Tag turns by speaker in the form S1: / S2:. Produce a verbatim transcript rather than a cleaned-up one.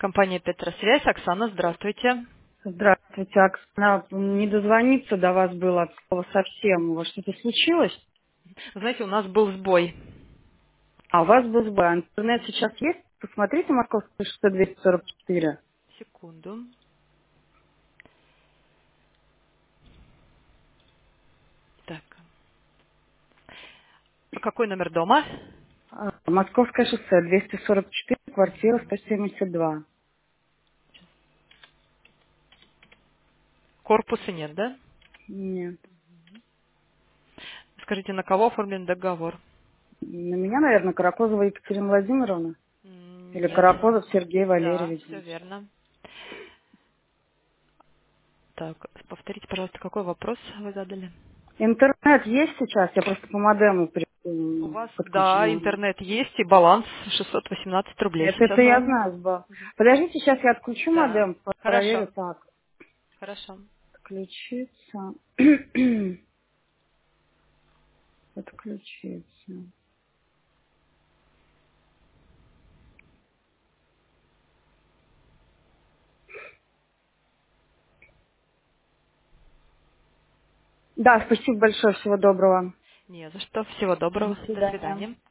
S1: Компания Петросвязь. Оксана, здравствуйте.
S2: Здравствуйте, Оксана. Не дозвониться до вас было от слова совсем. У вас что-то случилось?
S1: Вы знаете, у нас был сбой.
S2: А у вас был сбой. А интернет сейчас есть? Посмотрите Московское шоссе двести сорок четыре.
S1: Секунду. Так. А какой номер дома?
S2: А, Московское шоссе двести сорок четыре, квартира сто семьдесят два.
S1: Корпуса нет, да?
S2: Нет.
S1: Скажите, на кого оформлен договор?
S2: На меня, наверное, Каракозова Екатерина Владимировна.
S1: М,
S2: Или
S1: Нет.
S2: Каракозов Сергей
S1: Да,
S2: Валерьевич.
S1: все верно. Так, повторите, пожалуйста, какой вопрос вы задали?
S2: Интернет есть сейчас? Я просто по модему при-
S1: У
S2: м,
S1: вас, да,
S2: подключена.
S1: интернет есть и баланс шестьсот восемнадцать рублей
S2: Это,
S1: сейчас
S2: это я
S1: был.
S2: знаю, Сба. Подождите, сейчас я отключу
S1: Да.
S2: модем, проверю
S1: Хорошо.
S2: так.
S1: Хорошо.
S2: Отключиться. Отключиться. Да, спасибо большое. Всего доброго.
S1: Не за что. Всего
S2: До
S1: доброго. До
S2: свидания.
S1: свидания.